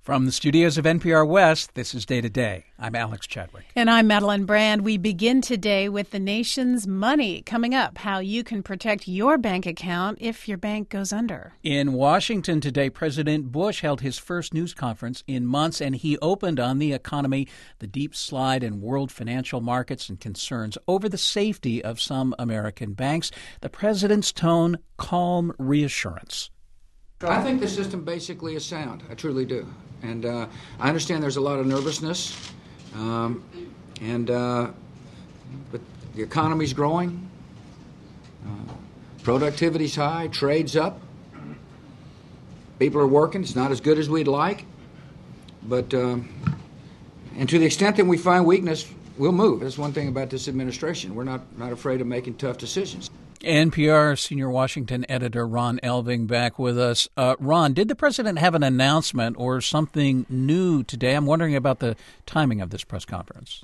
From the studios of NPR West, this is Day to Day. I'm Alex Chadwick. And I'm Madeline Brand. We begin today with the nation's money. Coming up, how you can protect your bank account if your bank goes under. In Washington today, President Bush held his first news conference in months, and he opened on the economy, the deep slide in world financial markets, and concerns over the safety of some American banks. The president's tone, calm reassurance. I think the system basically is sound. I truly do. And I understand there's a lot of nervousness, but the economy's growing, productivity's high, trade's up, people are working. It's not as good as we'd like, but and to the extent that we find weakness, we'll move. That's one thing about this administration. We're not afraid of making tough decisions. NPR senior Washington editor Ron Elving back with us. Ron, did the president have an announcement or something new today? I'm wondering about the timing of this press conference.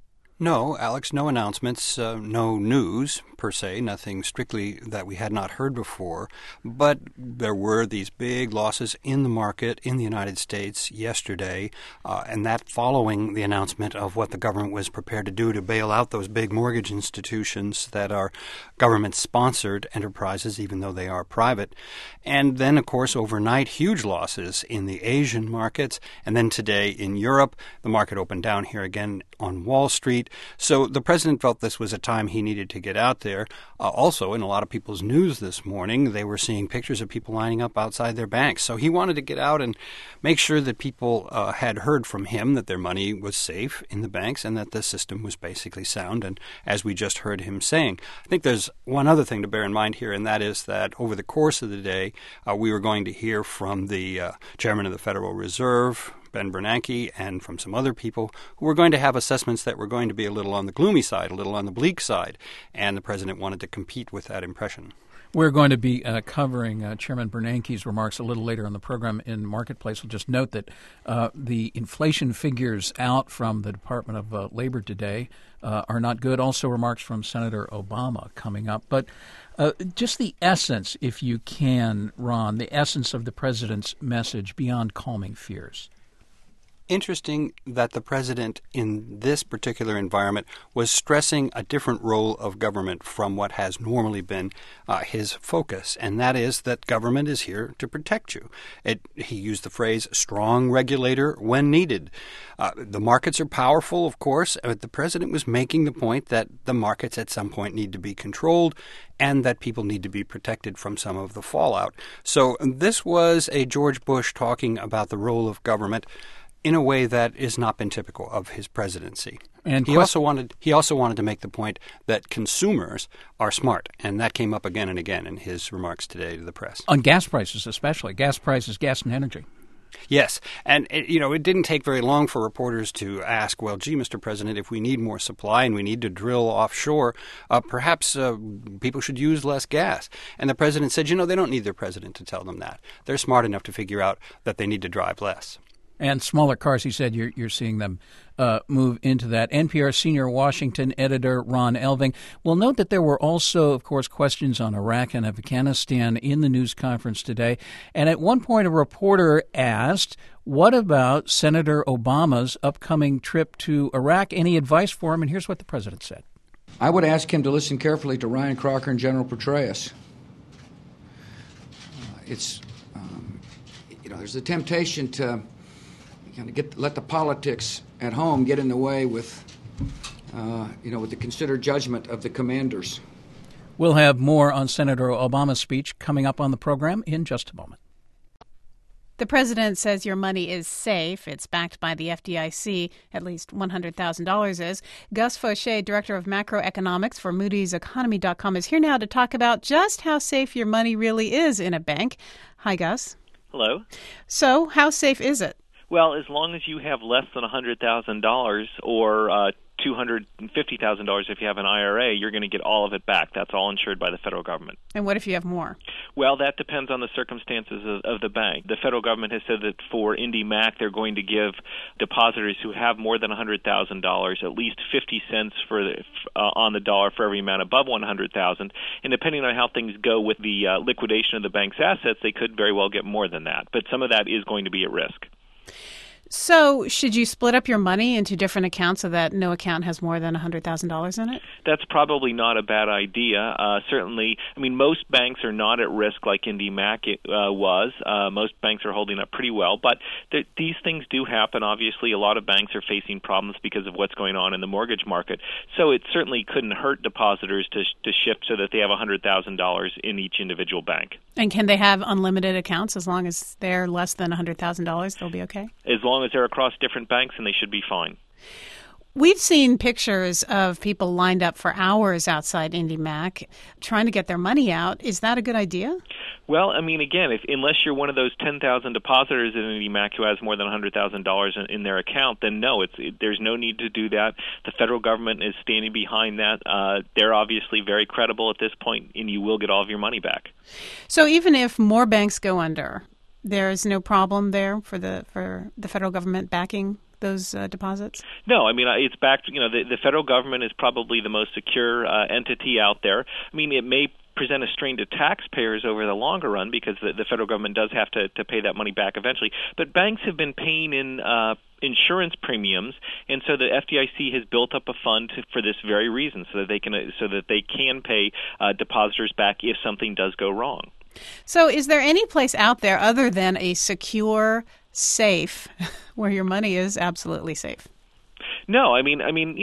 No, Alex, no announcements, no news per se, nothing strictly that we had not heard before. But there were these big losses in the market in the United States yesterday, and that following the announcement of what the government was prepared to do to bail out those big mortgage institutions that are government-sponsored enterprises, even though they are private. And then, of course, overnight, huge losses in the Asian markets. And then today in Europe, the market opened down here again on Wall Street. So the president felt this was a time he needed to get out there. Also, in a lot of people's news this morning, they were seeing pictures of people lining up outside their banks. So he wanted to get out and make sure that people had heard from him that their money was safe in the banks and that the system was basically sound. And as we just heard him saying, I think there's one other thing to bear in mind here, and that is that over the course of the day, we were going to hear from the chairman of the Federal Reserve, Ben Bernanke, and from some other people who were going to have assessments that were going to be a little on the gloomy side, a little on the bleak side, and the president wanted to compete with that impression. We're going to be covering Chairman Bernanke's remarks a little later on the program in Marketplace. We'll just note that the inflation figures out from the Department of Labor today are not good. Also remarks from Senator Obama coming up. But just the essence, if you can, Ron, the essence of the president's message beyond calming fears. Interesting that the president in this particular environment was stressing a different role of government from what has normally been his focus, and that is that government is here to protect you. He used the phrase strong regulator when needed. The markets are powerful, of course, but the president was making the point that the markets at some point need to be controlled and that people need to be protected from some of the fallout. So this was a George Bush talking about the role of government in a way that has not been typical of his presidency. And he also wanted to make the point that consumers are smart, and that came up again and again in his remarks today to the press. On gas prices especially, gas and energy. Yes, and it didn't take very long for reporters to ask, well, gee, Mr. President, if we need more supply and we need to drill offshore, perhaps people should use less gas. And the president said, they don't need their president to tell them that. They're smart enough to figure out that they need to drive less. And smaller cars, he said, you're seeing them move into that. NPR senior Washington editor Ron Elving. We'll note that there were also, of course, questions on Iraq and Afghanistan in the news conference today. And at one point, a reporter asked, what about Senator Obama's upcoming trip to Iraq? Any advice for him? And here's what the president said. I would ask him to listen carefully to Ryan Crocker and General Petraeus. There's a temptation to let the politics at home get in the way with the considered judgment of the commanders. We'll have more on Senator Obama's speech coming up on the program in just a moment. The president says your money is safe. It's backed by the FDIC. At least $100,000 is. Gus Faucher, director of macroeconomics for Moody'sEconomy.com, is here now to talk about just how safe your money really is in a bank. Hi, Gus. Hello. So, how safe is it? Well, as long as you have less than $100,000 or $250,000 if you have an IRA, you're going to get all of it back. That's all insured by the federal government. And what if you have more? Well, that depends on the circumstances of the bank. The federal government has said that for IndyMac, they're going to give depositors who have more than $100,000 at least 50 cents on the dollar for every amount above $100,000. And depending on how things go with the liquidation of the bank's assets, they could very well get more than that. But some of that is going to be at risk. So should you split up your money into different accounts so that no account has more than $100,000 in it? That's probably not a bad idea. Certainly, I mean, most banks are not at risk like IndyMac was. Most banks are holding up pretty well. But these things do happen. Obviously, a lot of banks are facing problems because of what's going on in the mortgage market. So it certainly couldn't hurt depositors to shift so that they have $100,000 in each individual bank. And can they have unlimited accounts as long as they're less than $100,000? They'll be okay? As long as they're across different banks, and they should be fine. We've seen pictures of people lined up for hours outside IndyMac trying to get their money out. Is that a good idea? Well, I mean, again, unless you're one of those 10,000 depositors in IndyMac who has more than $100,000 in their account, then no, there's no need to do that. The federal government is standing behind that. They're obviously very credible at this point, and you will get all of your money back. So even if more banks go under, there's no problem there for the federal government backing those deposits? No, I mean, it's backed. The federal government is probably the most secure entity out there. I mean, it may present a strain to taxpayers over the longer run because the federal government does have to pay that money back eventually. But banks have been paying in insurance premiums, and so the FDIC has built up a fund for this very reason, so that they can pay depositors back if something does go wrong. So is there any place out there other than a secure safe where your money is absolutely safe? No, I mean,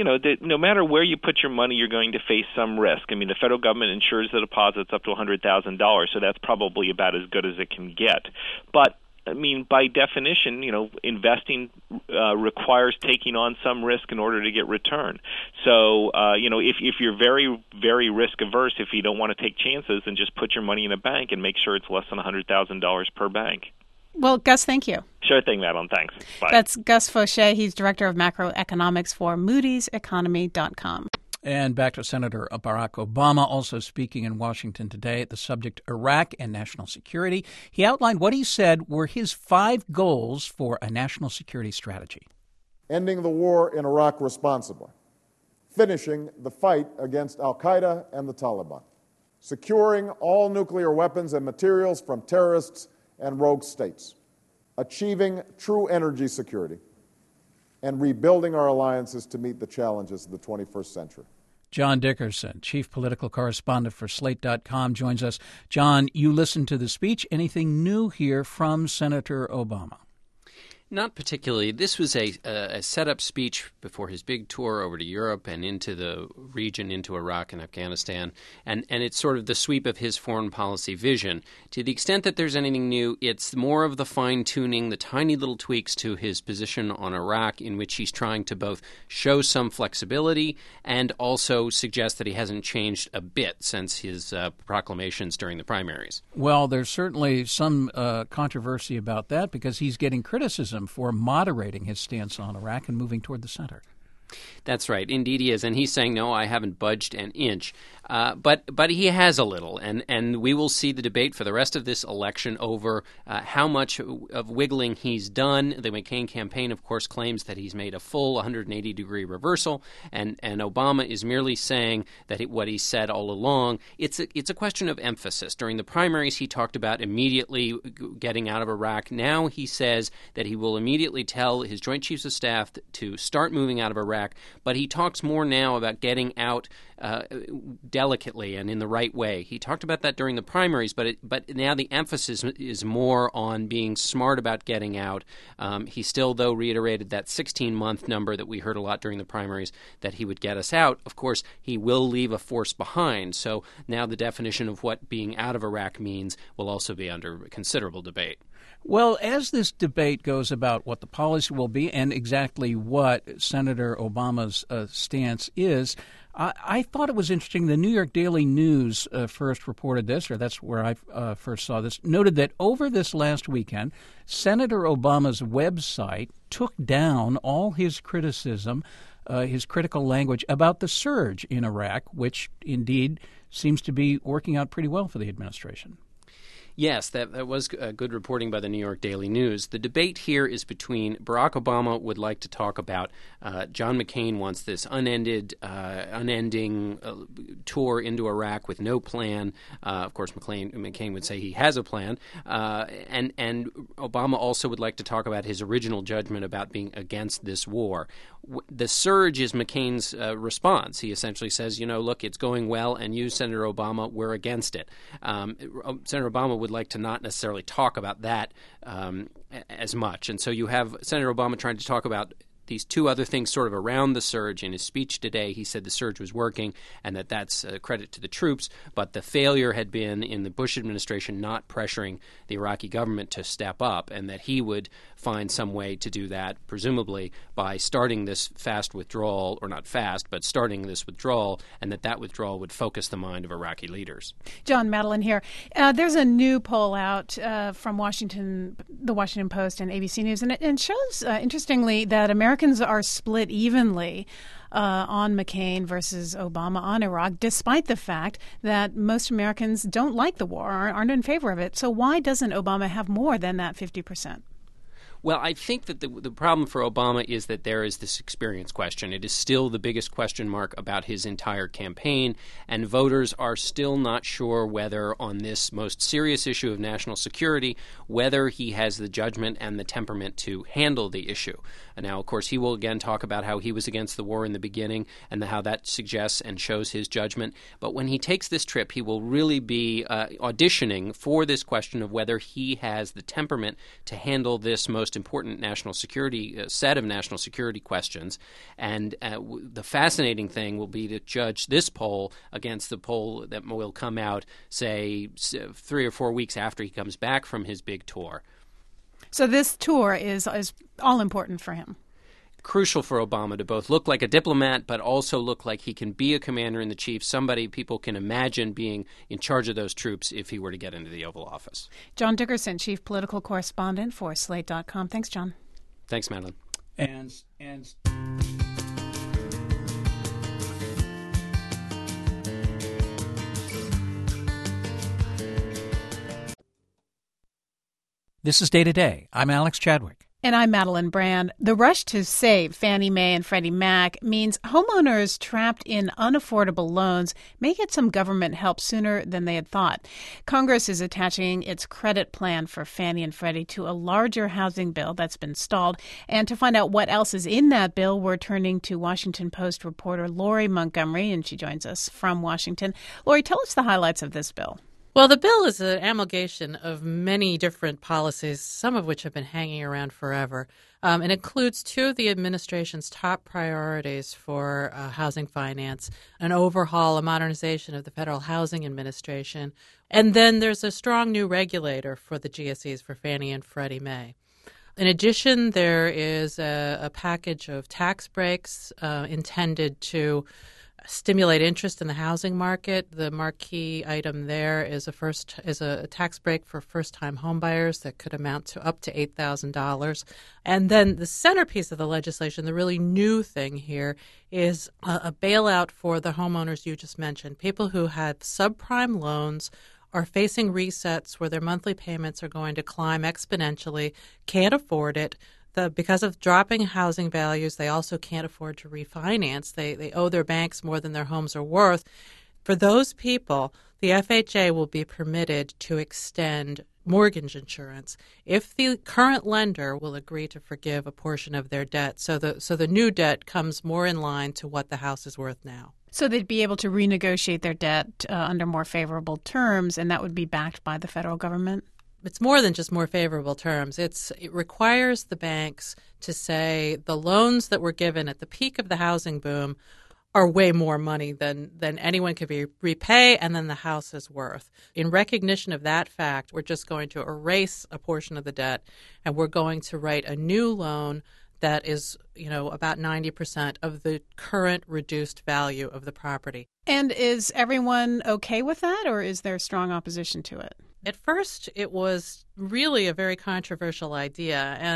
no matter where you put your money, you're going to face some risk. I mean, the federal government insures the deposits up to $100,000, so that's probably about as good as it can get. But I mean, by definition, investing requires taking on some risk in order to get return. So, if you're very, very risk averse, if you don't want to take chances, then just put your money in a bank and make sure it's less than $100,000 per bank. Well, Gus, thank you. Sure thing, Madeline. Thanks. Bye. That's Gus Faucher. He's Director of Macroeconomics for MoodysEconomy.com. And back to Senator Barack Obama, also speaking in Washington today at the subject Iraq and national security. He outlined what he said were his 5 goals for a national security strategy. Ending the war in Iraq responsibly, finishing the fight against al-Qaeda and the Taliban, securing all nuclear weapons and materials from terrorists and rogue states, achieving true energy security, and rebuilding our alliances to meet the challenges of the 21st century. John Dickerson, chief political correspondent for Slate.com, joins us. John, you listened to the speech. Anything new here from Senator Obama? Not particularly. This was a set-up speech before his big tour over to Europe and into the region, into Iraq and Afghanistan, and it's sort of the sweep of his foreign policy vision. To the extent that there's anything new, it's more of the fine-tuning, the tiny little tweaks to his position on Iraq, in which he's trying to both show some flexibility and also suggest that he hasn't changed a bit since his proclamations during the primaries. Well, there's certainly some controversy about that because he's getting criticism for moderating his stance on Iraq and moving toward the center. That's right. Indeed he is. And he's saying, no, I haven't budged an inch. But he has a little. And we will see the debate for the rest of this election over how much of wiggling he's done. The McCain campaign, of course, claims that he's made a full 180-degree reversal. And Obama is merely saying that what he said all along. It's a question of emphasis. During the primaries, he talked about immediately getting out of Iraq. Now he says that he will immediately tell his Joint Chiefs of Staff to start moving out of Iraq. But he talks more now about getting out delicately and in the right way. He talked about that during the primaries, but now the emphasis is more on being smart about getting out. He still, though, reiterated that 16-month number that we heard a lot during the primaries, that he would get us out. Of course, he will leave a force behind. So now the definition of what being out of Iraq means will also be under considerable debate. Well, as this debate goes about what the policy will be and exactly what Senator Obama's stance is, I thought it was interesting. The New York Daily News first reported this, or that's where I first saw this, noted that over this last weekend, Senator Obama's website took down all his criticism, his critical language about the surge in Iraq, which indeed seems to be working out pretty well for the administration. Yes, that was good reporting by the New York Daily News. The debate here is between Barack Obama would like to talk about John McCain wants this unending tour into Iraq with no plan. Of course, McCain would say he has a plan. And Obama also would like to talk about his original judgment about being against this war. The surge is McCain's response. He essentially says, look, it's going well, and you, Senator Obama, we're against it. Senator Obama would like to not necessarily talk about that as much. And so you have Senator Obama trying to talk about these two other things sort of around the surge. In his speech today, he said the surge was working and that's a credit to the troops, but the failure had been in the Bush administration not pressuring the Iraqi government to step up, and that he would find some way to do that, presumably by starting this fast withdrawal, or not fast, but starting this withdrawal, and that withdrawal would focus the mind of Iraqi leaders. John Madeline here. There's a new poll out from the Washington Post and ABC News, and it shows, interestingly, that Americans are split evenly on McCain versus Obama on Iraq, despite the fact that most Americans don't like the war, aren't in favor of it. So why doesn't Obama have more than that 50%? Well, I think that the problem for Obama is that there is this experience question. It is still the biggest question mark about his entire campaign, and voters are still not sure whether on this most serious issue of national security, whether he has the judgment and the temperament to handle the issue. And now, of course, he will again talk about how he was against the war in the beginning and how that suggests and shows his judgment. But when he takes this trip, he will really be auditioning for this question of whether he has the temperament to handle this most important national security set of national security questions. And the fascinating thing will be to judge this poll against the poll that will come out, say, 3 or 4 weeks after he comes back from his big tour. So this tour is all important for him. Crucial for Obama to both look like a diplomat but also look like he can be a commander-in-the-chief, somebody people can imagine being in charge of those troops if he were to get into the Oval Office. John Dickerson, chief political correspondent for Slate.com. Thanks, John. Thanks, Madeline. And This is Day to Day. I'm Alex Chadwick. And I'm Madeline Brand. The rush to save Fannie Mae and Freddie Mac means homeowners trapped in unaffordable loans may get some government help sooner than they had thought. Congress is attaching its credit plan for Fannie and Freddie to a larger housing bill that's been stalled. And to find out what else is in that bill, we're turning to Washington Post reporter Lori Montgomery, and she joins us from Washington. Lori, tell us the highlights of this bill. Well, the bill is an amalgamation of many different policies, some of which have been hanging around forever. It includes two of the administration's top priorities for housing finance, an overhaul, a modernization of the Federal Housing Administration, and then there's a strong new regulator for the GSEs for Fannie and Freddie Mae. In addition, there is a package of tax breaks intended to stimulate interest in the housing market. The marquee item there is a tax break for first-time homebuyers that could amount to up to $8,000. And then the centerpiece of the legislation, the really new thing here, is a bailout for the homeowners you just mentioned, people who had subprime loans, are facing resets where their monthly payments are going to climb exponentially, can't afford it. Because of dropping housing values, they also can't afford to refinance. They owe their banks more than their homes are worth. For those people, the FHA will be permitted to extend mortgage insurance if the current lender will agree to forgive a portion of their debt. So the new debt comes more in line to what the house is worth now. So they'd be able to renegotiate their debt under more favorable terms, and that would be backed by the federal government? It's more than just more favorable terms. It requires the banks to say the loans that were given at the peak of the housing boom are way more money than anyone could repay and than the house is worth. In recognition of that fact, we're just going to erase a portion of the debt, and we're going to write a new loan that is, about 90% of the current reduced value of the property. And is everyone okay with that, or is there strong opposition to it? At first, it was really a very controversial idea, and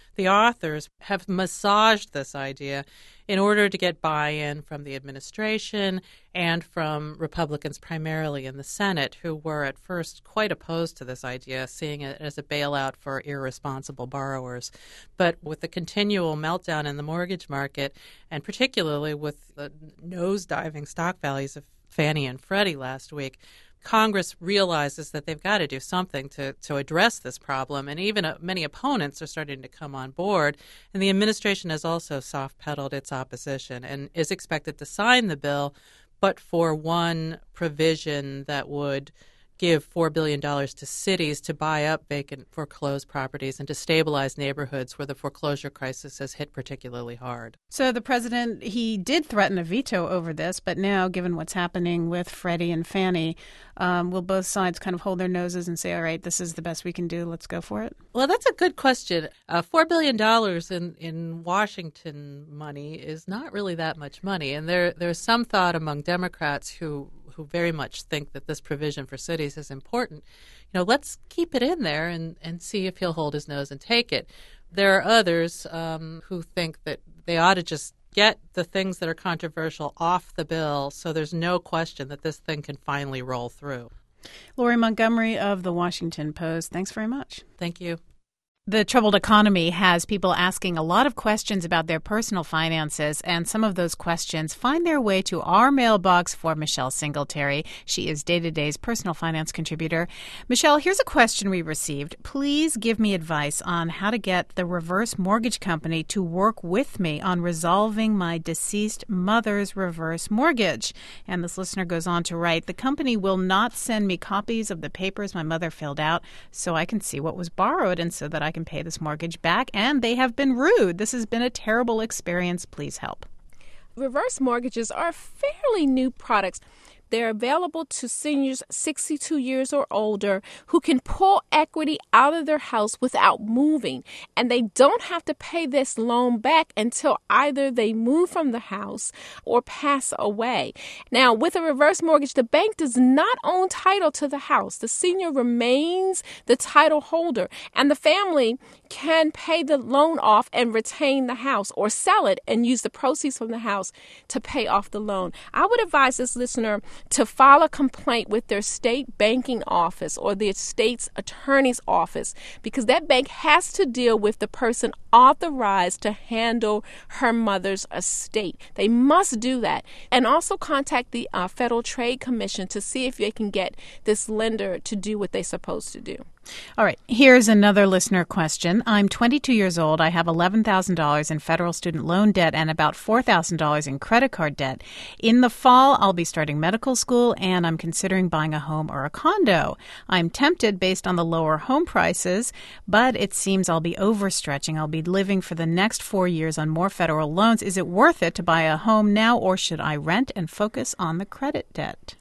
the authors have massaged this idea in order to get buy-in from the administration and from Republicans primarily in the Senate, who were at first quite opposed to this idea, seeing it as a bailout for irresponsible borrowers. But with the continual meltdown in the mortgage market, and particularly with the nosediving stock values of Fannie and Freddie last week, Congress realizes that they've got to do something to address this problem, and even many opponents are starting to come on board. And the administration has also soft-pedaled its opposition and is expected to sign the bill, but for one provision that would give $4 billion to cities to buy up vacant foreclosed properties and to stabilize neighborhoods where the foreclosure crisis has hit particularly hard. So the president, he did threaten a veto over this, but now, given what's happening with Freddie and Fannie, will both sides kind of hold their noses and say, all right, this is the best we can do, let's go for it? Well, that's a good question. $4 billion in Washington money is not really that much money, and there's some thought among Democrats who very much think that this provision for cities is important. Let's keep it in there and see if he'll hold his nose and take it. There are others who think that they ought to just get the things that are controversial off the bill so there's no question that this thing can finally roll through. Lori Montgomery of The Washington Post, thanks very much. Thank you. The troubled economy has people asking a lot of questions about their personal finances, and some of those questions find their way to our mailbox for Michelle Singletary. She is Day to Day's personal finance contributor. Michelle, here's a question we received. Please give me advice on how to get the reverse mortgage company to work with me on resolving my deceased mother's reverse mortgage. And this listener goes on to write, the company will not send me copies of the papers my mother filled out so I can see what was borrowed and so that I can pay this mortgage back, and they have been rude. This has been a terrible experience. Please help. Reverse mortgages are fairly new products. They're available to seniors 62 years or older who can pull equity out of their house without moving. And they don't have to pay this loan back until either they move from the house or pass away. Now, with a reverse mortgage, the bank does not own title to the house. The senior remains the title holder, and the family can pay the loan off and retain the house, or sell it and use the proceeds from the house to pay off the loan. I would advise this listener to file a complaint with their state banking office or the state's attorney's office, because that bank has to deal with the person authorized to handle her mother's estate. They must do that. And also contact the Federal Trade Commission to see if they can get this lender to do what they're supposed to do. All right. Here's another listener question. I'm 22 years old. I have $11,000 in federal student loan debt and about $4,000 in credit card debt. In the fall, I'll be starting medical school, and I'm considering buying a home or a condo. I'm tempted based on the lower home prices, but it seems I'll be overstretching. I'll be living for the next 4 years on more federal loans. Is it worth it to buy a home now, or should I rent and focus on the credit debt?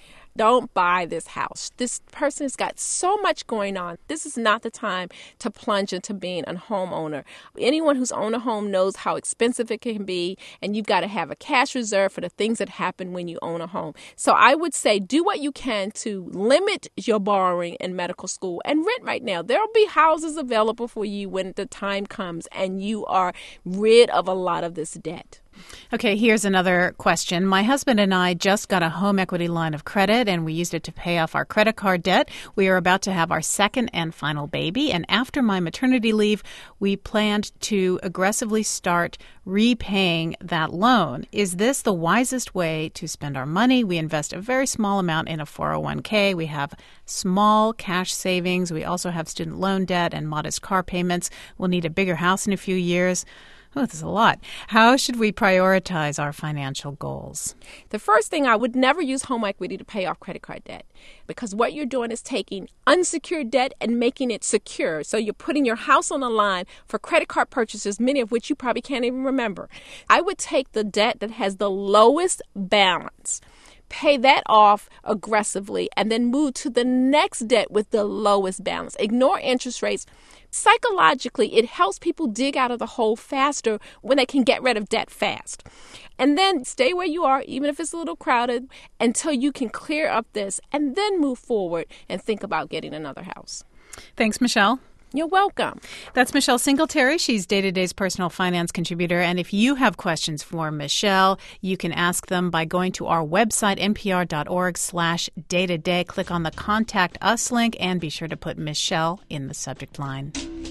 Don't buy this house. This person has got so much going on. This is not the time to plunge into being a homeowner. Anyone who's owned a home knows how expensive it can be, and you've got to have a cash reserve for the things that happen when you own a home. So I would say do what you can to limit your borrowing in medical school and rent right now. There will be houses available for you when the time comes and you are rid of a lot of this debt. Okay, here's another question. My husband and I just got a home equity line of credit, and we used it to pay off our credit card debt. We are about to have our second and final baby, and after my maternity leave, we planned to aggressively start repaying that loan. Is this the wisest way to spend our money? We invest a very small amount in a 401k. We have small cash savings. We also have student loan debt and modest car payments. We'll need a bigger house in a few years. Oh, this is a lot. How should we prioritize our financial goals? The first thing, I would never use home equity to pay off credit card debt, because what you're doing is taking unsecured debt and making it secure. So you're putting your house on the line for credit card purchases, many of which you probably can't even remember. I would take the debt that has the lowest balance, pay that off aggressively, and then move to the next debt with the lowest balance. Ignore interest rates. Psychologically, it helps people dig out of the hole faster when they can get rid of debt fast. And then stay where you are, even if it's a little crowded, until you can clear up this, and then move forward and think about getting another house. Thanks, Michelle. You're welcome. That's Michelle Singletary. She's Day to Day's personal finance contributor. And if you have questions for Michelle, you can ask them by going to our website, npr.org/day-to-day. Click on the Contact Us link and be sure to put Michelle in the subject line.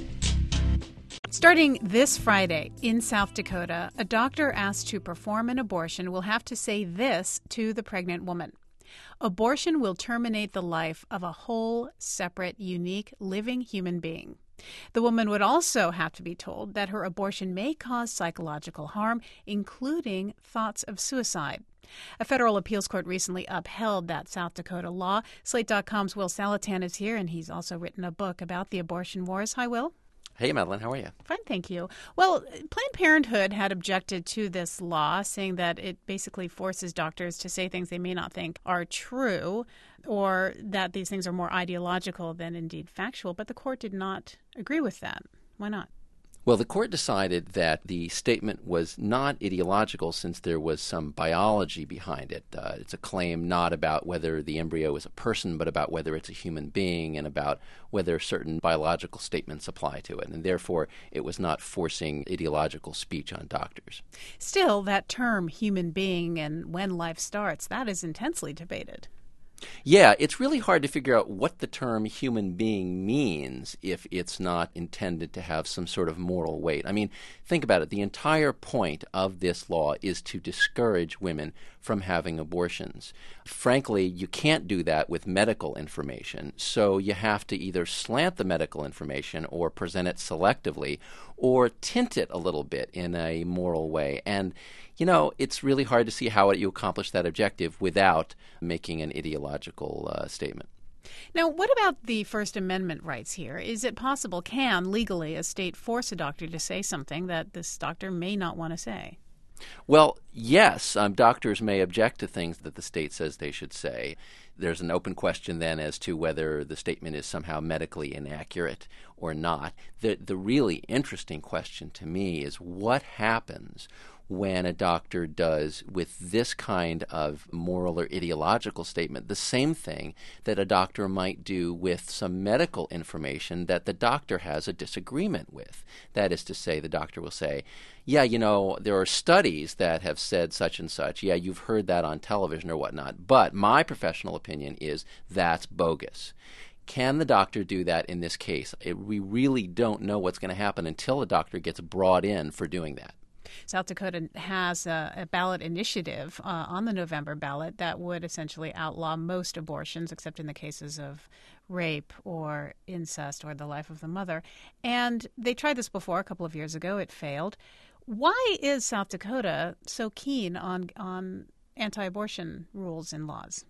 Starting this Friday in South Dakota, a doctor asked to perform an abortion will have to say this to the pregnant woman. Abortion will terminate the life of a whole, separate, unique, living human being. The woman would also have to be told that her abortion may cause psychological harm, including thoughts of suicide. A federal appeals court recently upheld that South Dakota law. Slate.com's Will Salatan is here, and he's also written a book about the abortion wars. Hi, Will. Hey, Madeline, how are you? Fine, thank you. Well, Planned Parenthood had objected to this law, saying that it basically forces doctors to say things they may not think are true, or that these things are more ideological than indeed factual. But the court did not agree with that. Why not? Well, the court decided that the statement was not ideological since there was some biology behind it. It's a claim not about whether the embryo is a person, but about whether it's a human being and about whether certain biological statements apply to it. And therefore, it was not forcing ideological speech on doctors. Still, that term human being and when life starts, that is intensely debated. Yeah, it's really hard to figure out what the term human being means if it's not intended to have some sort of moral weight. I mean, think about it. The entire point of this law is to discourage women from having abortions. Frankly, you can't do that with medical information, so you have to either slant the medical information or present it selectively or tint it a little bit in a moral way. And you know, it's really hard to see how you accomplish that objective without making an ideological statement. Now, what about the First Amendment rights here? Is it possible, can legally a state force a doctor to say something that this doctor may not want to say? Well, yes, doctors may object to things that the state says they should say. There's an open question then as to whether the statement is somehow medically inaccurate or not. The really interesting question to me is what happens when a doctor does with this kind of moral or ideological statement the same thing that a doctor might do with some medical information that the doctor has a disagreement with. That is to say, the doctor will say, yeah, you know, there are studies that have said such and such. Yeah, you've heard that on television or whatnot. But my professional opinion is that's bogus. Can the doctor do that in this case? We really don't know what's going to happen until the doctor gets brought in for doing that. South Dakota has a ballot initiative on the November ballot that would essentially outlaw most abortions, except in the cases of rape or incest or the life of the mother. And they tried this before a couple of years ago. It failed. Why is South Dakota so keen on anti-abortion rules and laws?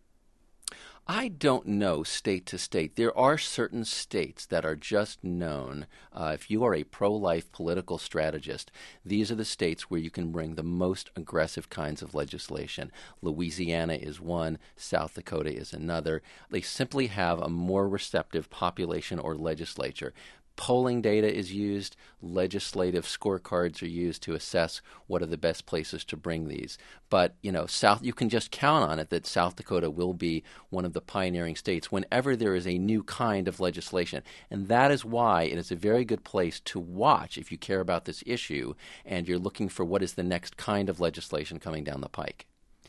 I don't know state to state. There are certain states that are just known. If you are a pro-life political strategist, these are the states where you can bring the most aggressive kinds of legislation. Louisiana is one. South Dakota is another. They simply have a more receptive population or legislature. Polling data is used. Legislative scorecards are used to assess what are the best places to bring these. But, you know, you can just count on it that South Dakota will be one of the pioneering states whenever there is a new kind of legislation. And that is why it is a very good place to watch if you care about this issue and you're looking for what is the next kind of legislation coming down the pike.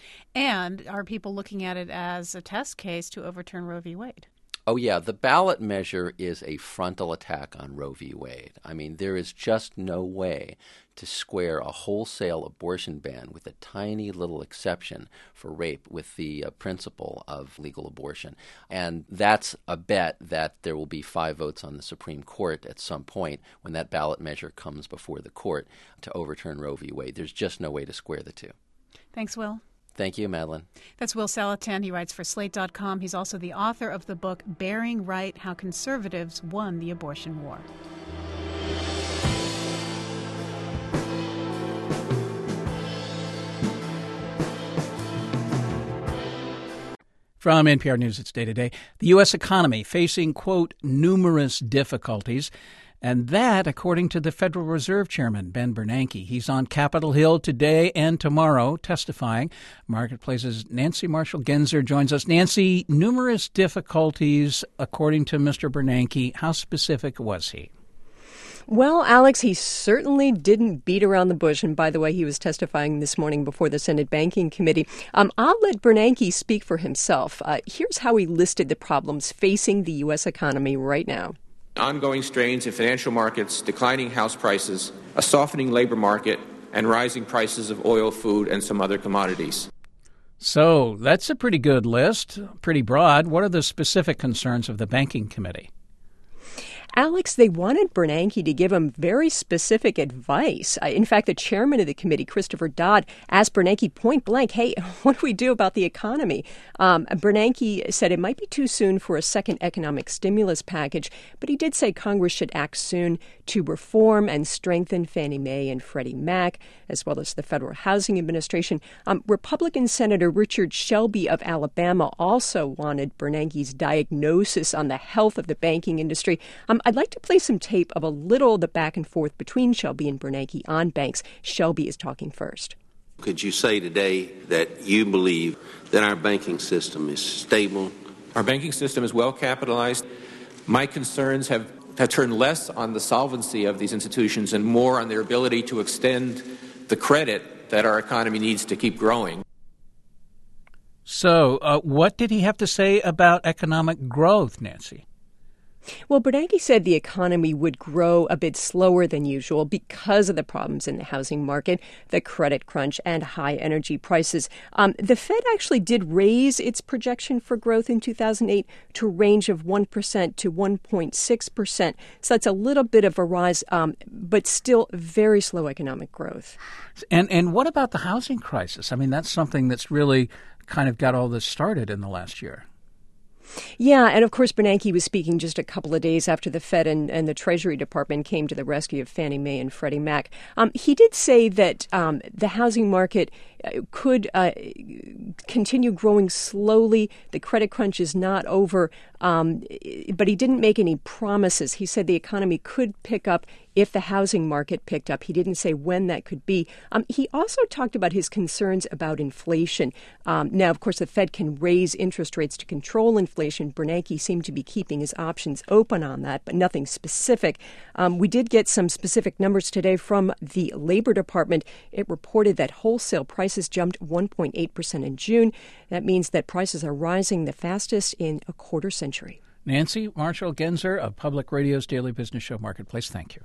And are people looking at it as a test case to overturn Roe v. Wade? Oh, yeah. The ballot measure is a frontal attack on Roe v. Wade. I mean, there is just no way to square a wholesale abortion ban with a tiny little exception for rape with the principle of legal abortion. And that's a bet that there will be 5 votes on the Supreme Court at some point when that ballot measure comes before the court to overturn Roe v. Wade. There's just no way to square the two. Thanks, Will. Thank you, Madeline. That's Will Salatan. He writes for Slate.com. He's also the author of the book Bearing Right: How Conservatives Won the Abortion War. From NPR News, it's Day to Day. The U.S. economy facing, quote, numerous difficulties. And that, according to the Federal Reserve Chairman, Ben Bernanke. He's on Capitol Hill today and tomorrow testifying. Marketplace's Nancy Marshall-Genzer joins us. Nancy, numerous difficulties, according to Mr. Bernanke. How specific was he? Well, Alex, he certainly didn't beat around the bush. And by the way, he was testifying this morning before the Senate Banking Committee. I'll let Bernanke speak for himself. Here's how he listed the problems facing the U.S. economy right now. Ongoing strains in financial markets, declining house prices, a softening labor market, and rising prices of oil, food, and some other commodities. So that's a pretty good list, pretty broad. What are the specific concerns of the Banking Committee? Alex, they wanted Bernanke to give him very specific advice. In fact, the chairman of the committee, Christopher Dodd, asked Bernanke point blank, hey, what do we do about the economy? Bernanke said it might be too soon for a second economic stimulus package, but he did say Congress should act soon to reform and strengthen Fannie Mae and Freddie Mac, as well as the Federal Housing Administration. Republican Senator Richard Shelby of Alabama also wanted Bernanke's diagnosis on the health of the banking industry. I'd like to play some tape of a little of the back and forth between Shelby and Bernanke on banks. Shelby is talking first. Could you say today that you believe that our banking system is stable? Our banking system is well capitalized. My concerns have turned less on the solvency of these institutions and more on their ability to extend the credit that our economy needs to keep growing. So what did he have to say about economic growth, Nancy? Well, Bernanke said the economy would grow a bit slower than usual because of the problems in the housing market, the credit crunch, and high energy prices. The Fed actually did raise its projection for growth in 2008 to a range of 1% to 1.6%. So that's a little bit of a rise, but still very slow economic growth. And what about the housing crisis? I mean, that's something that's really kind of got all this started in the last year. Yeah, and of course, Bernanke was speaking just a couple of days after the Fed and the Treasury Department came to the rescue of Fannie Mae and Freddie Mac. He did say that the housing market could continue growing slowly. The credit crunch is not over, but he didn't make any promises. He said the economy could pick up if the housing market picked up. He didn't say when that could be. He also talked about his concerns about inflation. Now, of course, the Fed can raise interest rates to control inflation. Bernanke seemed to be keeping his options open on that, but nothing specific. We did get some specific numbers today from the Labor Department. It reported that wholesale prices jumped 1.8% in June. That means that prices are rising the fastest in a quarter century. Nancy Marshall-Genzer of Public Radio's Daily Business Show Marketplace, thank you.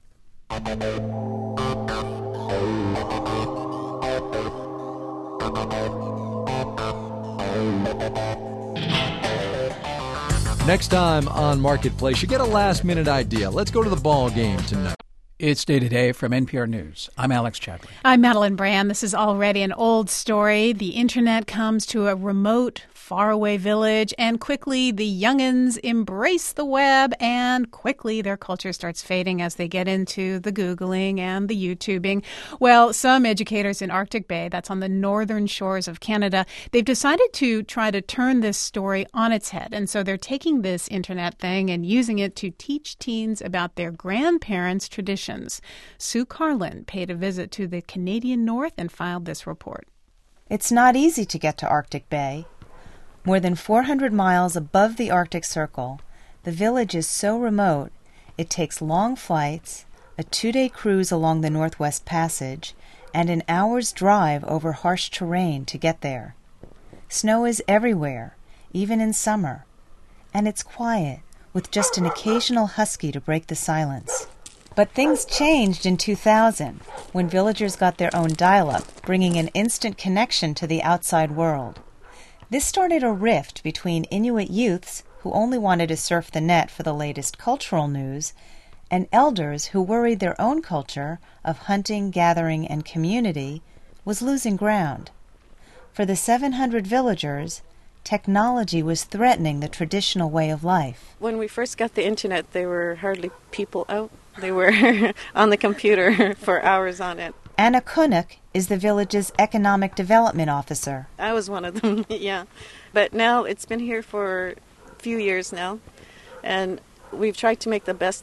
Next time on Marketplace, you get a last-minute idea. Let's go to the ball game tonight. It's Day to Day from NPR News. I'm Alex Chadwick. I'm Madeline Brand. This is already an old story. The internet comes to a remote, faraway village, and quickly the young'uns embrace the web, and quickly their culture starts fading as they get into the Googling and the YouTubing. Well, some educators in Arctic Bay, that's on the northern shores of Canada, they've decided to try to turn this story on its head. And so they're taking this internet thing and using it to teach teens about their grandparents' traditions. Sue Carlin paid a visit to the Canadian North and filed this report. It's not easy to get to Arctic Bay. More than 400 miles above the Arctic Circle, the village is so remote it takes long flights, a 2-day cruise along the Northwest Passage, and an hour's drive over harsh terrain to get there. Snow is everywhere, even in summer, and it's quiet, with just an occasional husky to break the silence. But things changed in 2000 when villagers got their own dial-up, bringing an instant connection to the outside world. This started a rift between Inuit youths who only wanted to surf the net for the latest cultural news and elders who worried their own culture of hunting, gathering, and community was losing ground. For the 700 villagers, technology was threatening the traditional way of life. When we first got the internet, there were hardly people out. They were on the computer for hours on it. Anna Kunuk is the village's economic development officer. I was one of them, yeah. But now it's been here for a few years now, and we've tried to make the best of it.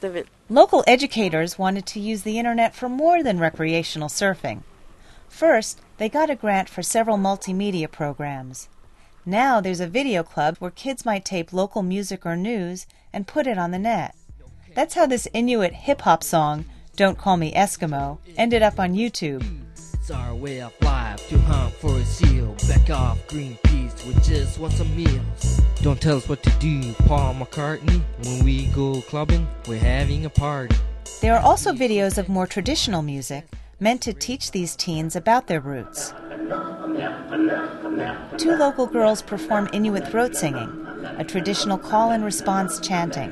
Local educators wanted to use the internet for more than recreational surfing. First, they got a grant for several multimedia programs. Now there's a video club where kids might tape local music or news and put it on the net. That's how this Inuit hip-hop song, Don't Call Me Eskimo, ended up on YouTube. It's our way of life to hunt for a seal. Back off Greenpeace, we just want some meals. Don't tell us what to do, Paul McCartney. When we go clubbing, we're having a party. There are also videos of more traditional music meant to teach these teens about their roots. 2 local girls perform Inuit throat singing, a traditional call-and-response chanting.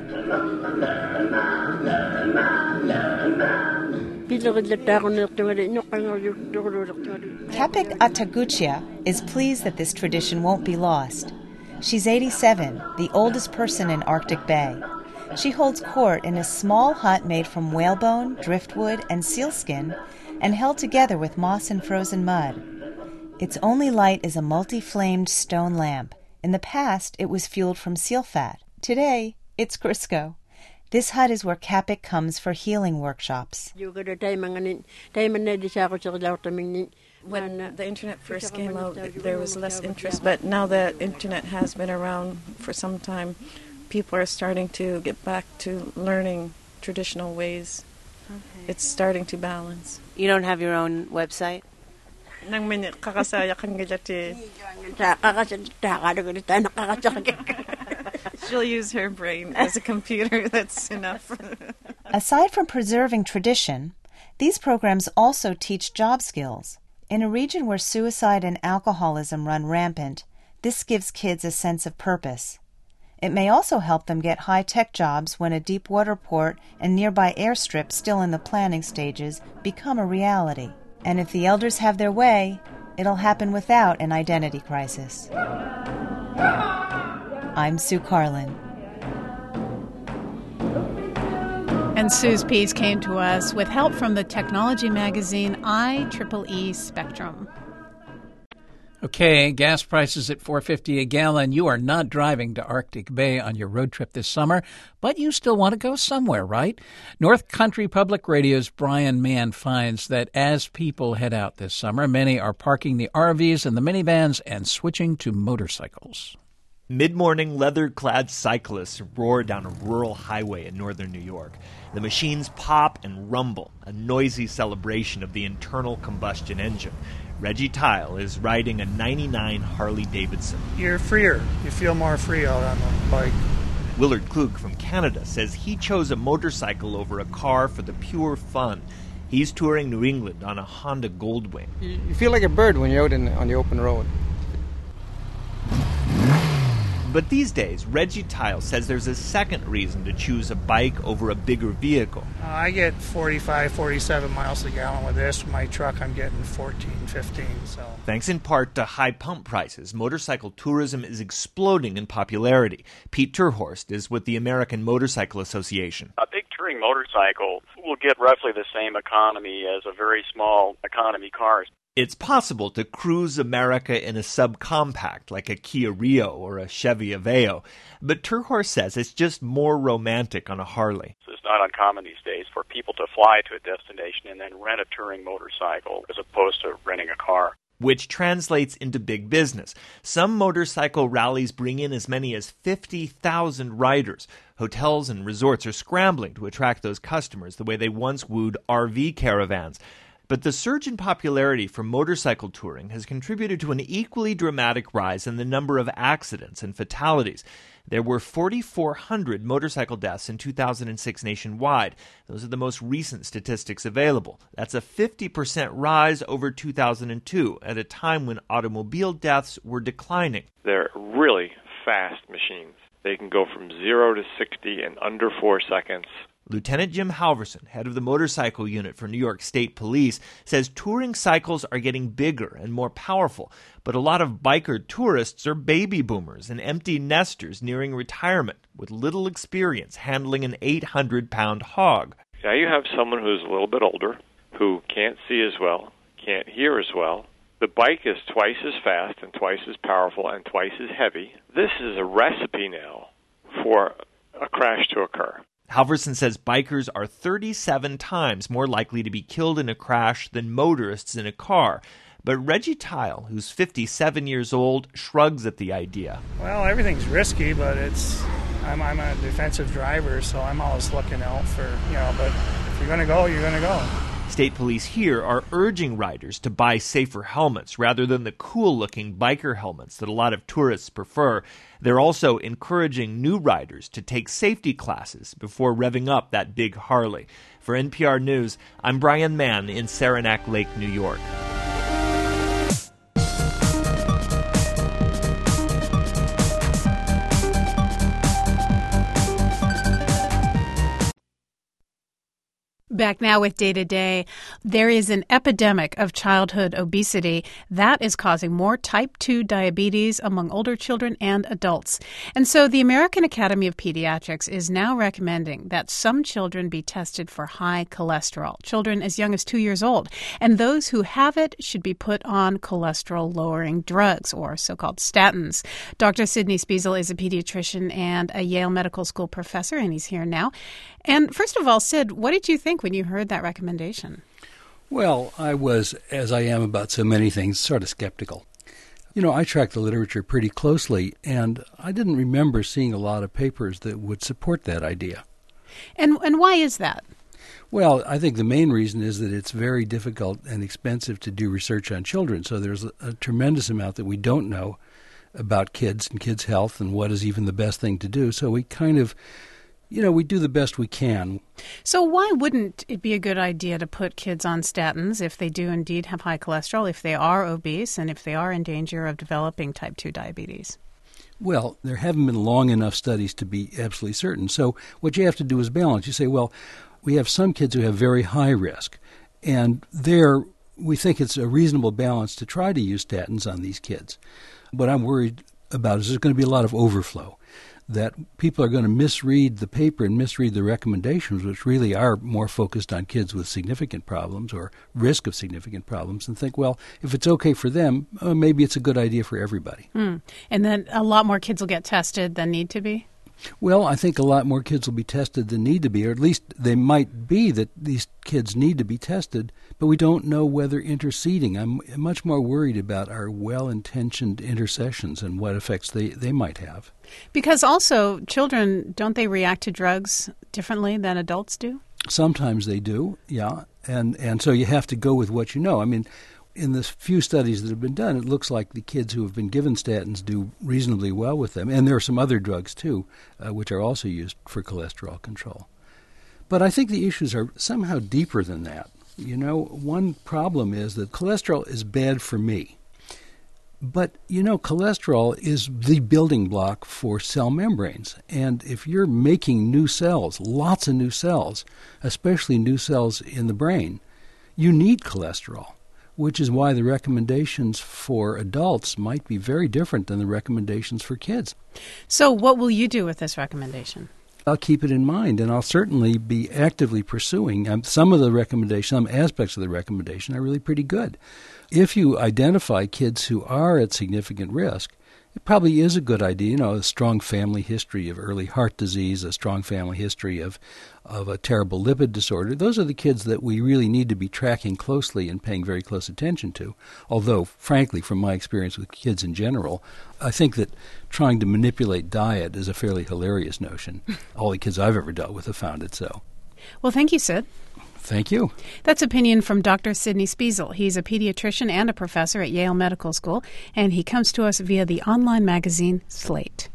Kapik Ataguchia is pleased that this tradition won't be lost. She's 87, the oldest person in Arctic Bay. She holds court in a small hut made from whalebone, driftwood, and sealskin, and held together with moss and frozen mud. Its only light is a multi-flamed stone lamp. In the past, it was fueled from seal fat. Today, it's Crisco. This hut is where Kapik comes for healing workshops. When the internet first came out, there was less interest, but now that internet has been around for some time, people are starting to get back to learning traditional ways. Okay. It's starting to balance. You don't have your own website? She'll use her brain as a computer. That's enough. Aside from preserving tradition, these programs also teach job skills. In a region where suicide and alcoholism run rampant, this gives kids a sense of purpose. It may also help them get high-tech jobs when a deep water port and nearby airstrip still in the planning stages become a reality. And if the elders have their way, it'll happen without an identity crisis. I'm Sue Carlin. And Sue's piece came to us with help from the technology magazine IEEE Spectrum. Okay, gas prices at $4.50 a gallon. You are not driving to Arctic Bay on your road trip this summer, but you still want to go somewhere, right? North Country Public Radio's Brian Mann finds that as people head out this summer, many are parking the RVs and the minivans and switching to motorcycles. Mid-morning, leather-clad cyclists roar down a rural highway in northern New York. The machines pop and rumble, a noisy celebration of the internal combustion engine. Reggie Tile is riding a 99 Harley-Davidson. You're freer. You feel more free out on the bike. Willard Klug from Canada says he chose a motorcycle over a car for the pure fun. He's touring New England on a Honda Goldwing. You feel like a bird when you're out on the open road. But these days, Reggie Tile says there's a second reason to choose a bike over a bigger vehicle. I get 45, 47 miles a gallon with this. My truck, I'm getting 14, 15. So. Thanks in part to high pump prices, motorcycle tourism is exploding in popularity. Pete Terhorst is with the American Motorcycle Association. A big touring motorcycle will get roughly the same economy as a very small economy car. It's possible to cruise America in a subcompact like a Kia Rio or a Chevy Aveo, but Terhorst says it's just more romantic on a Harley. It's not uncommon these days for people to fly to a destination and then rent a touring motorcycle as opposed to renting a car. Which translates into big business. Some motorcycle rallies bring in as many as 50,000 riders. Hotels and resorts are scrambling to attract those customers the way they once wooed RV caravans. But the surge in popularity for motorcycle touring has contributed to an equally dramatic rise in the number of accidents and fatalities. There were 4,400 motorcycle deaths in 2006 nationwide. Those are the most recent statistics available. That's a 50% rise over 2002, at a time when automobile deaths were declining. They're really fast machines. They can go from 0 to 60 in under 4 seconds. Lieutenant Jim Halverson, head of the motorcycle unit for New York State Police, says touring cycles are getting bigger and more powerful, but a lot of biker tourists are baby boomers and empty nesters nearing retirement with little experience handling an 800-pound hog. Now you have someone who's a little bit older, who can't see as well, can't hear as well. The bike is twice as fast and twice as powerful and twice as heavy. This is a recipe now for a crash to occur. Halverson says bikers are 37 times more likely to be killed in a crash than motorists in a car. But Reggie Tile, who's 57 years old, shrugs at the idea. Well, everything's risky, but I'm a defensive driver, so I'm always looking out for, but if you're going to go, you're going to go. State police here are urging riders to buy safer helmets rather than the cool-looking biker helmets that a lot of tourists prefer. They're also encouraging new riders to take safety classes before revving up that big Harley. For NPR News, I'm Brian Mann in Saranac Lake, New York. Back now with Day to Day. There is an epidemic of childhood obesity that is causing more type 2 diabetes among older children and adults. And so the American Academy of Pediatrics is now recommending that some children be tested for high cholesterol, children as young as 2 years old. And those who have it should be put on cholesterol-lowering drugs, or so-called statins. Dr. Sidney Spiesel is a pediatrician and a Yale Medical School professor, and he's here now. And first of all, Sid, what did you think when you heard that recommendation? Well, I was, as I am about so many things, sort of skeptical. I track the literature pretty closely, and I didn't remember seeing a lot of papers that would support that idea. And why is that? Well, I think the main reason is that it's very difficult and expensive to do research on children, so there's a tremendous amount that we don't know about kids and kids' health and what is even the best thing to do, so we kind of we do the best we can. So why wouldn't it be a good idea to put kids on statins if they do indeed have high cholesterol, if they are obese, and if they are in danger of developing type 2 diabetes? Well, there haven't been long enough studies to be absolutely certain. So what you have to do is balance. You say, well, we have some kids who have very high risk, and there we think it's a reasonable balance to try to use statins on these kids. What I'm worried about is there's going to be a lot of overflow, that people are going to misread the paper and misread the recommendations, which really are more focused on kids with significant problems or risk of significant problems, and think, well, if it's okay for them, maybe it's a good idea for everybody. And then a lot more kids will get tested than need to be? Well, I think a lot more kids will be tested than need to be, or at least they might be that these kids need to be tested, but we don't know whether interceding. I'm much more worried about our well-intentioned intercessions and what effects they might have. Because also, children, don't they react to drugs differently than adults do? Sometimes they do, yeah, and so you have to go with what you know. I mean, in the few studies that have been done, it looks like the kids who have been given statins do reasonably well with them. And there are some other drugs, too, which are also used for cholesterol control. But I think the issues are somehow deeper than that. One problem is that cholesterol is bad for me. But, cholesterol is the building block for cell membranes. And if you're making new cells, lots of new cells, especially new cells in the brain, you need cholesterol, which is why the recommendations for adults might be very different than the recommendations for kids. So what will you do with this recommendation? I'll keep it in mind, and I'll certainly be actively pursuing some of the recommendations, some aspects of the recommendation are really pretty good. If you identify kids who are at significant risk, it probably is a good idea, a strong family history of early heart disease, a strong family history of a terrible lipid disorder. Those are the kids that we really need to be tracking closely and paying very close attention to. Although, frankly, from my experience with kids in general, I think that trying to manipulate diet is a fairly hilarious notion. All the kids I've ever dealt with have found it so. Well, thank you, Sid. Thank you. That's opinion from Dr. Sidney Spiesel. He's a pediatrician and a professor at Yale Medical School, and he comes to us via the online magazine Slate.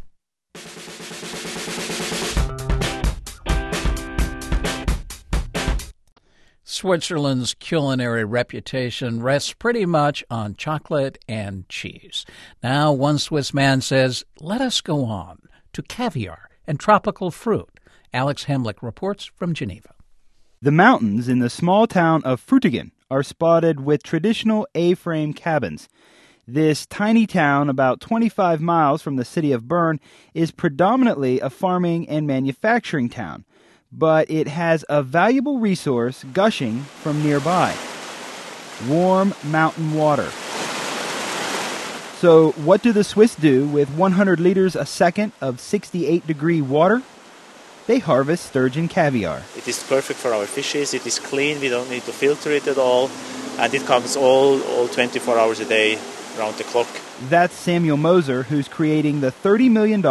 Switzerland's culinary reputation rests pretty much on chocolate and cheese. Now, one Swiss man says, let us go on to caviar and tropical fruit. Alex Hemlick reports from Geneva. The mountains in the small town of Frutigen are spotted with traditional A-frame cabins. This tiny town, about 25 miles from the city of Bern, is predominantly a farming and manufacturing town, but it has a valuable resource gushing from nearby: warm mountain water. So what do the Swiss do with 100 liters a second of 68-degree water? they harvest sturgeon caviar. It is perfect for our fishes. It is clean. We don't need to filter it at all. And it comes all 24 hours a day, around the clock. That's Samuel Moser, who's creating the $30 million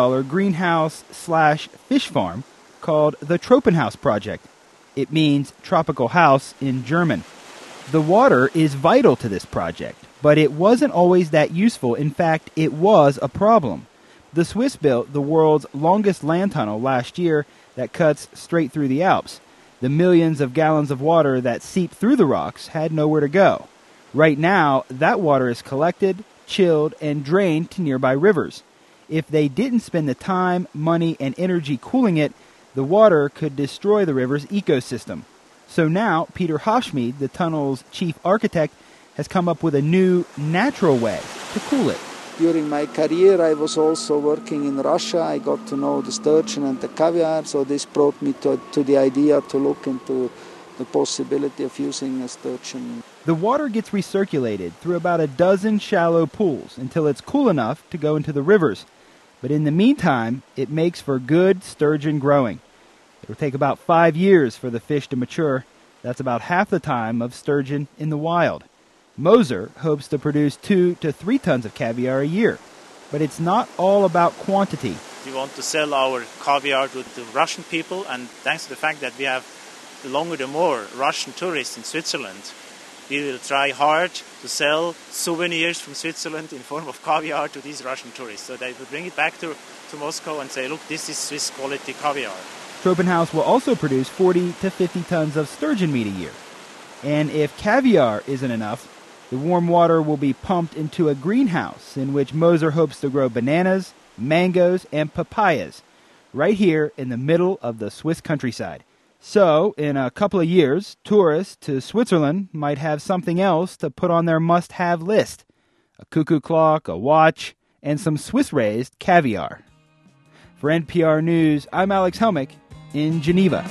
greenhouse/fish farm called the Tropenhaus Project. It means tropical house in German. The water is vital to this project, but it wasn't always that useful. In fact, it was a problem. The Swiss built the world's longest land tunnel last year that cuts straight through the Alps. The millions of gallons of water that seep through the rocks had nowhere to go. Right now, that water is collected, chilled, and drained to nearby rivers. If they didn't spend the time, money, and energy cooling it, the water could destroy the river's ecosystem. So now, Peter Hofschmied, the tunnel's chief architect, has come up with a new, natural way to cool it. During my career, I was also working in Russia. I got to know the sturgeon and the caviar, so this brought me to the idea to look into the possibility of using a sturgeon. The water gets recirculated through about a dozen shallow pools until it's cool enough to go into the rivers. But in the meantime, it makes for good sturgeon growing. It'll take about 5 years for the fish to mature. That's about half the time of sturgeon in the wild. Moser hopes to produce 2 to 3 tons of caviar a year. But it's not all about quantity. We want to sell our caviar to the Russian people, and thanks to the fact that we have the longer the more Russian tourists in Switzerland, we will try hard to sell souvenirs from Switzerland in form of caviar to these Russian tourists. So they will bring it back to Moscow and say, look, this is Swiss quality caviar. Tropenhaus will also produce 40 to 50 tons of sturgeon meat a year. And if caviar isn't enough, the warm water will be pumped into a greenhouse in which Moser hopes to grow bananas, mangoes, and papayas right here in the middle of the Swiss countryside. So, in a couple of years, tourists to Switzerland might have something else to put on their must-have list. A cuckoo clock, a watch, and some Swiss-raised caviar. For NPR News, I'm Alex Helmick in Geneva.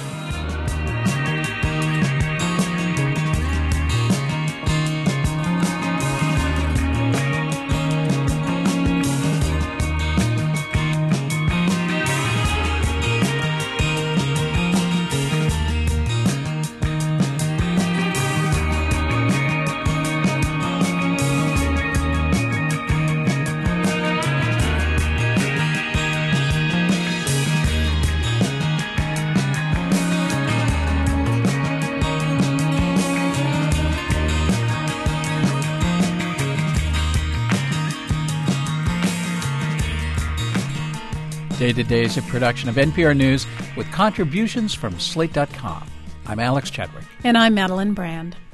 Day to Day is a production of NPR News with contributions from Slate.com. I'm Alex Chadwick. And I'm Madeline Brand.